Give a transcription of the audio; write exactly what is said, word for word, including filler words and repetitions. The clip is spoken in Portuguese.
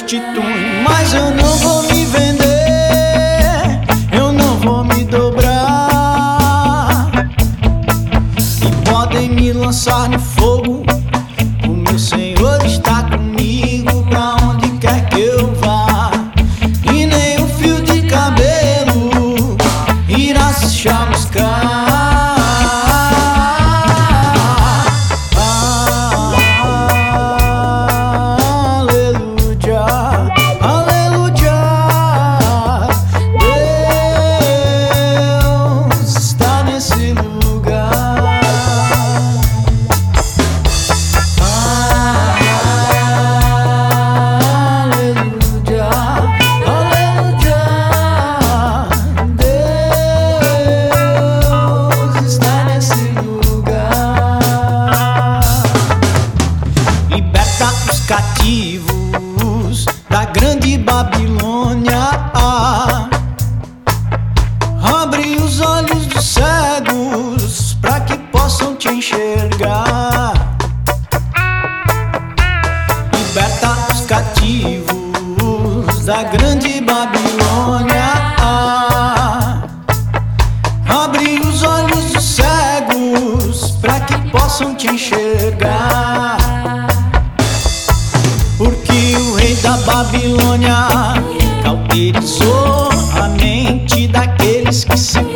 prostituem. Mas eu não vou me vender, eu não vou me dobrar. E podem me lançar no fogo, o meu Senhor está comigo pra onde quer que eu vá. E nem um fio de cabelo irá se chamuscar. Cativos da grande Babilônia, abre os olhos dos cegos para que possam te enxergar. Liberta os cativos da grande Babilônia, abre os olhos dos cegos para que possam te enxergar. Porque o rei da Babilônia cauterizou a mente daqueles que se